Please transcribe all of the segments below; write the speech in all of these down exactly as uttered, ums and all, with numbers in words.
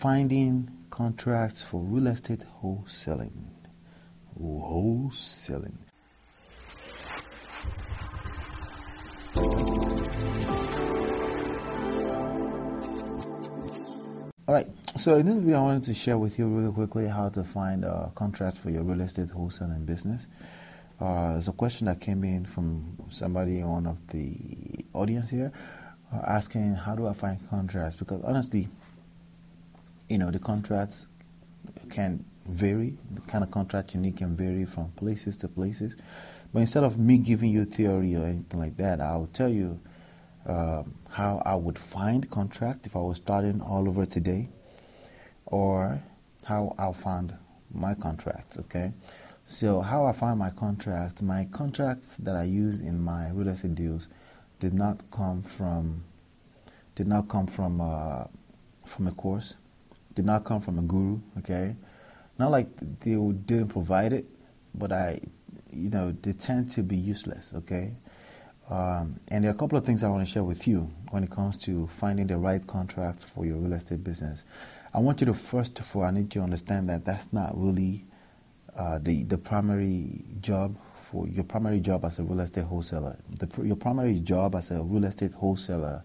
finding contracts for real estate wholesaling. Wholesaling. All right, so in this video, I wanted to share with you really quickly how to find uh, contracts for your real estate wholesaling business. Uh, there's a question that came in from somebody, one of the audience here, uh, asking how do I find contracts? Because honestly, you know, the contracts can vary. The kind of contract you need can vary from places to places. But instead of me giving you theory or anything like that, I'll tell you um, how I would find contract if I was starting all over today, or how I found my contracts. Okay, so how I find my contracts, my contracts that I use in my real estate deals did not come from did not come from uh, from a course, did not come from a guru. Okay, not like they didn't provide it, but I, you know, they tend to be useless. Okay. Um, and there are a couple of things I want to share with you when it comes to finding the right contracts for your real estate business. I want you to first of all, I need you to understand that that's not really uh, the the primary job for your primary job as a real estate wholesaler. The, your primary job as a real estate wholesaler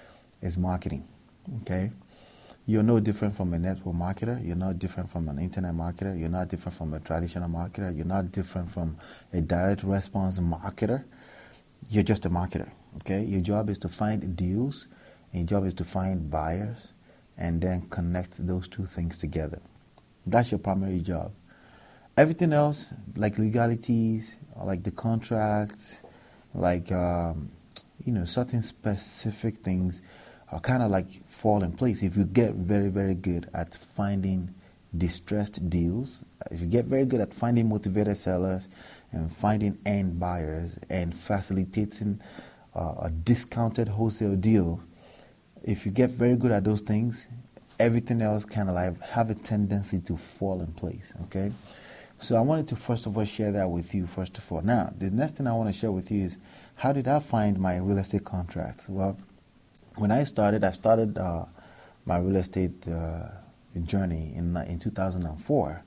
is marketing. Okay, you're no different from a network marketer. You're not different from an internet marketer. You're not different from a traditional marketer. You're not different from a direct response marketer. You're just a marketer, okay? Your job is to find deals, and your job is to find buyers, and then connect those two things together. That's your primary job. Everything else, like legalities, like the contracts, like, um, you know, certain specific things are kind of like fall in place if you get very, very good at finding distressed deals. If you get very good at finding motivated sellers and finding end buyers and facilitating uh, a discounted wholesale deal, if you get very good at those things, everything else kind of like have a tendency to fall in place. Okay, so I wanted to first of all share that with you first of all. Now, the next thing I want to share with you is how did I find my real estate contracts? Well, when I started, I started uh, my real estate uh, journey in in two thousand four.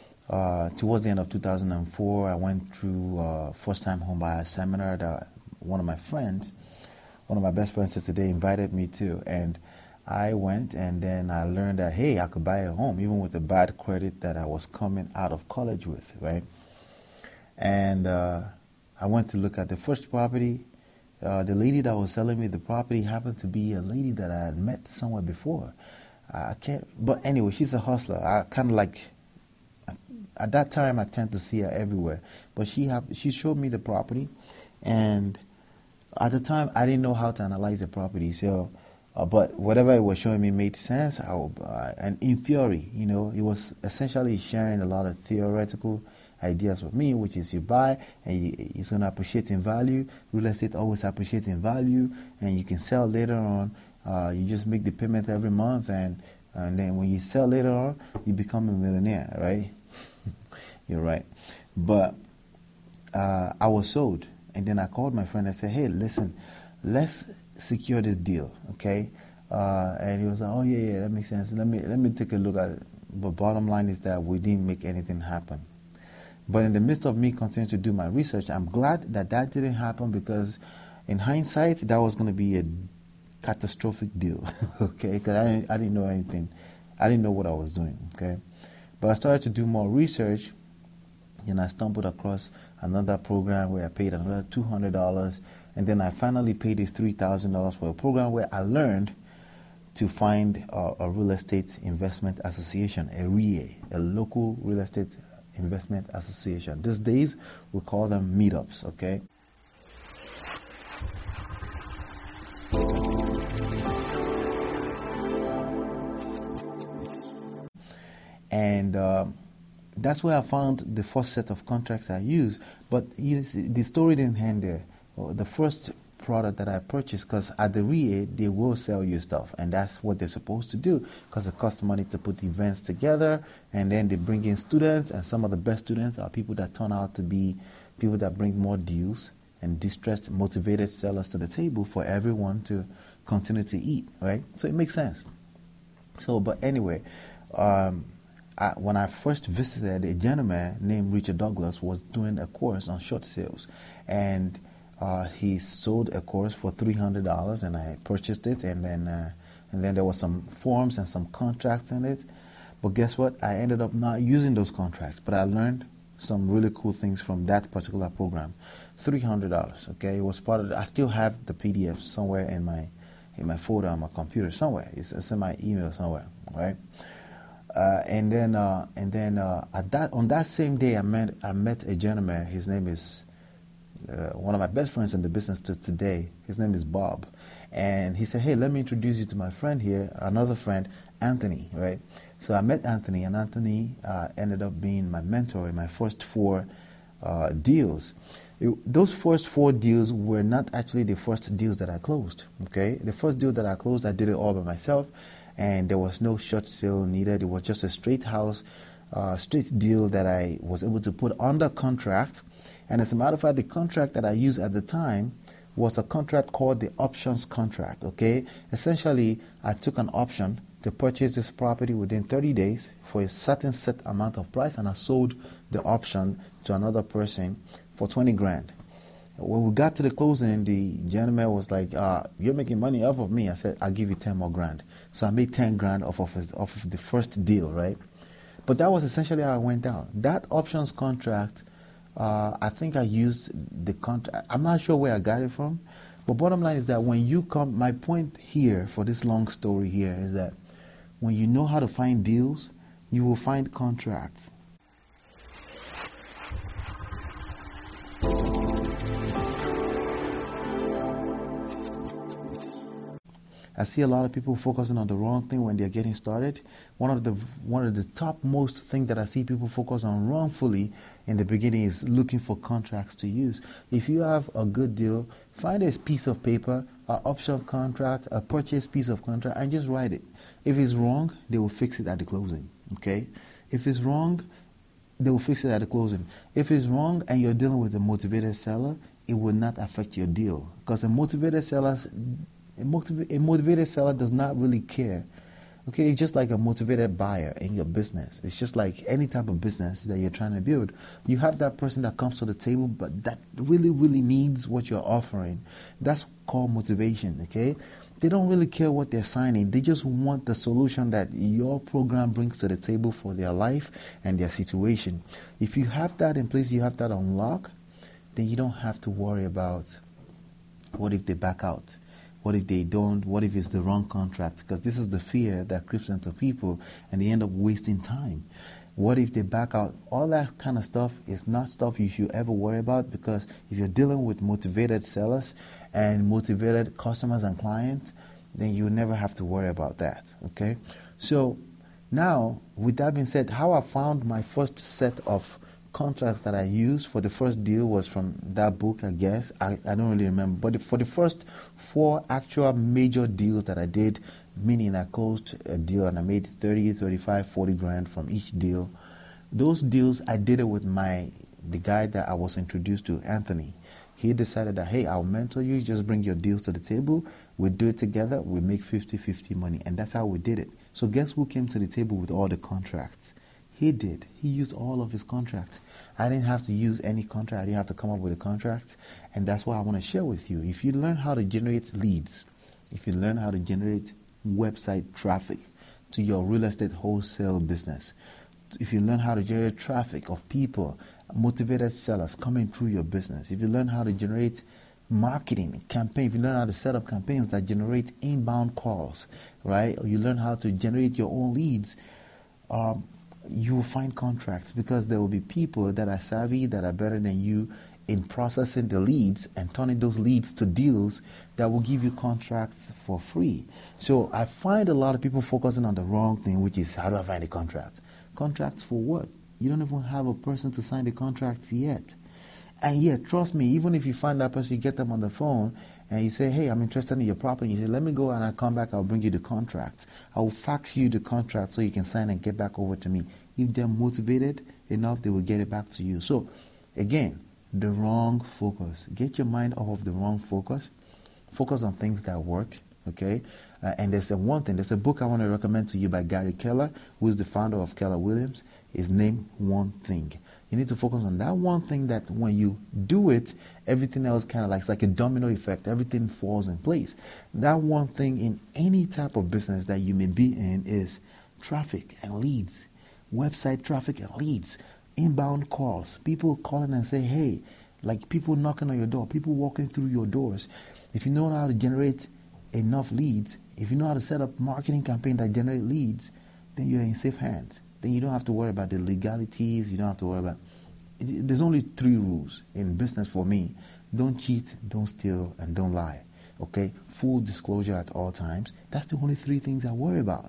Uh, towards the end of two thousand four, I went through uh, first-time homebuyer seminar that one of my friends, one of my best friends today, invited me to, and I went, and then I learned that, hey, I could buy a home even with the bad credit that I was coming out of college with, right? And uh, I went to look at the first property. Uh, the lady that was selling me the property happened to be a lady that I had met somewhere before. I can't, but anyway, she's a hustler. I kind of like. At that time, I tend to see her everywhere. But she have, she showed me the property, and at the time, I didn't know how to analyze the property. So, uh, but whatever it was showing me made sense. I will, uh, and in theory, you know, it was essentially sharing a lot of theoretical ideas with me, which is you buy and you, it's going to appreciate in value. Real estate always appreciates in value, and you can sell later on. Uh, you just make the payment every month, and and then when you sell later on, you become a millionaire, right? You're right. But uh, I was sold. And then I called my friend and said, hey, listen, let's secure this deal, okay? Uh, and he was like, oh, yeah, yeah, that makes sense. Let me let me take a look at it. But bottom line is that we didn't make anything happen. But in the midst of me continuing to do my research, I'm glad that that didn't happen, because in hindsight, that was going to be a catastrophic deal, okay? Because I didn't, I didn't know anything. I didn't know what I was doing, okay? But I started to do more research, and I stumbled across another program where I paid another two hundred dollars, and then I finally paid a three thousand dollars for a program where I learned to find a, a real estate investment association, a R I A, a local real estate investment association. These days, we call them meetups, okay? And uh, that's where I found the first set of contracts I used. But you see, the story didn't end there. The first product that I purchased, because at the R I A, they will sell you stuff, and that's what they're supposed to do, because it costs money to put events together, and then they bring in students, and some of the best students are people that turn out to be people that bring more deals and distressed, motivated sellers to the table for everyone to continue to eat, right? So it makes sense. So, but anyway, um, I, when I first visited, a gentleman named Richard Douglas was doing a course on short sales, and uh, he sold a course for three hundred dollars, and I purchased it, and then uh, and then there was some forms and some contracts in it. But guess what? I ended up not using those contracts, but I learned some really cool things from that particular program. three hundred dollars. Okay, it was part of. The, I still have the P D F somewhere in my in my folder on my computer somewhere. It's, it's in my email somewhere, right? Uh, and then, uh, and then uh, at that on that same day, I met I met a gentleman. His name is uh, one of my best friends in the business to today. His name is Bob, and he said, "Hey, let me introduce you to my friend here, another friend, Anthony." Right? So I met Anthony, and Anthony uh, ended up being my mentor in my first four uh, deals. It, those first four deals were not actually the first deals that I closed. Okay, the first deal that I closed, I did it all by myself. And there was no short sale needed. It was just a straight house, uh, straight deal that I was able to put under contract. And as a matter of fact, the contract that I used at the time was a contract called the options contract. Okay, essentially, I took an option to purchase this property within thirty days for a certain set amount of price, and I sold the option to another person for twenty grand. When we got to the closing, the gentleman was like, uh, "You're making money off of me." I said, "I'll give you ten more grand." So I made ten grand off of his, off of the first deal, right? But that was essentially how I went down. That options contract, uh, I think I used the contract. I'm not sure where I got it from, but bottom line is that when you come, my point here for this long story here is that when you know how to find deals, you will find contracts. I see a lot of people focusing on the wrong thing when they're getting started. One of the one of the topmost things that I see people focus on wrongfully in the beginning is looking for contracts to use. If you have a good deal, find a piece of paper, an option contract, a purchase piece of contract, and just write it. If it's wrong, they will fix it at the closing. Okay? If it's wrong, they will fix it at the closing. If it's wrong and you're dealing with a motivated seller, it will not affect your deal, because a motivated seller's A, motiv- a motivated seller does not really care. Okay, it's just like a motivated buyer in your business. It's just like any type of business that you're trying to build. You have that person that comes to the table, but that really, really needs what you're offering. That's called motivation, okay? They don't really care what they're signing. They just want the solution that your program brings to the table for their life and their situation. If you have that in place, you have that unlocked, then you don't have to worry about what if they back out. What if they don't? What if it's the wrong contract? Because this is the fear that creeps into people, and they end up wasting time. What if they back out? All that kind of stuff is not stuff you should ever worry about, because if you're dealing with motivated sellers and motivated customers and clients, then you never have to worry about that. Okay? So now, with that being said, how I found my first set of contracts that I used for the first deal was from that book, I guess. I, I don't really remember. But the, for the first four actual major deals that I did, meaning I closed a deal and I made thirty, thirty-five, forty grand from each deal, those deals I did it with my the guy that I was introduced to, Anthony. He decided that, hey, I'll mentor you, just bring your deals to the table, we'll do it together, we'll make fifty-fifty money. And that's how we did it. So guess who came to the table with all the contracts? He did. He used all of his contracts. I didn't have to use any contract. I didn't have to come up with a contract. And that's what I want to share with you. If you learn how to generate leads, if you learn how to generate website traffic to your real estate wholesale business, if you learn how to generate traffic of people, motivated sellers coming through your business, if you learn how to generate marketing campaign, if you learn how to set up campaigns that generate inbound calls, right? Or you learn how to generate your own leads, um, you will find contracts, because there will be people that are savvy, that are better than you in processing the leads and turning those leads to deals that will give you contracts for free. So I find a lot of people focusing on the wrong thing, which is, how do I find a contract? Contracts for what? You don't even have a person to sign the contracts yet. And yet, trust me, even if you find that person, you get them on the phone, and you say, hey, I'm interested in your property. You say, let me go, and I'll come back, I'll bring you the contracts. I will fax you the contract so you can sign and get back over to me. If they're motivated enough, they will get it back to you. So, again, the wrong focus. Get your mind off of the wrong focus. Focus on things that work. Okay? Uh, and there's a one thing, there's a book I want to recommend to you by Gary Keller, who is the founder of Keller Williams. Is named One Thing. You need to focus on that one thing that when you do it, everything else kind of like, it's like a domino effect. Everything falls in place. That one thing in any type of business that you may be in is traffic and leads, website traffic and leads, inbound calls, people calling and say, hey, like people knocking on your door, people walking through your doors. If you know how to generate enough leads, if you know how to set up marketing campaign that generate leads, then you're in safe hands. Then you don't have to worry about the legalities. You don't have to worry about... It, there's only three rules in business for me. Don't cheat, don't steal, and don't lie. Okay? Full disclosure at all times. That's the only three things I worry about.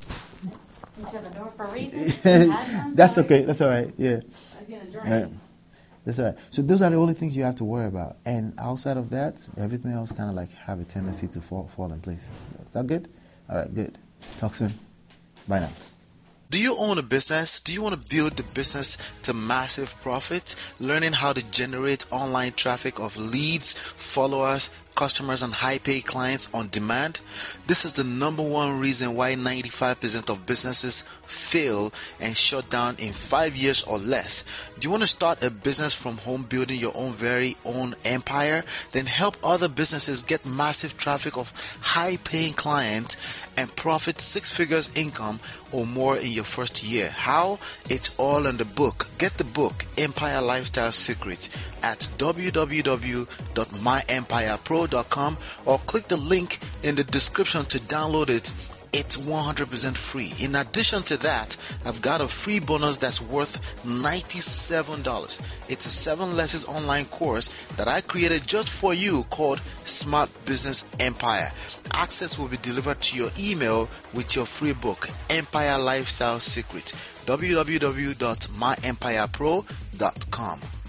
You shut the door for a reason? That's okay. That's all right. Yeah. I was going to drink. Right. That's all right. So those are the only things you have to worry about. And outside of that, everything else kind of like have a tendency to fall, fall in place. Is that good? All right, good. Talk soon. Bye now. Do you own a business? Do you want to build the business to massive profit? Learning how to generate online traffic of leads, followers, customers, and high-paid clients on demand? This is the number one reason why ninety-five percent of businesses fail and shut down in five years or less. Do you want to start a business from home, building your own very own empire? Then help other businesses get massive traffic of high-paying clients and profit six figures income or more in your first year. How? It's all in the book. Get the book, Empire Lifestyle Secrets, at w w w dot my empire pro dot com or click the link in the description to download it. It's one hundred percent free. In addition to that, I've got a free bonus that's worth ninety-seven dollars. It's a seven lessons online course that I created just for you called Smart Business Empire. Access will be delivered to your email with your free book, Empire Lifestyle Secrets. w w w dot my empire pro dot com.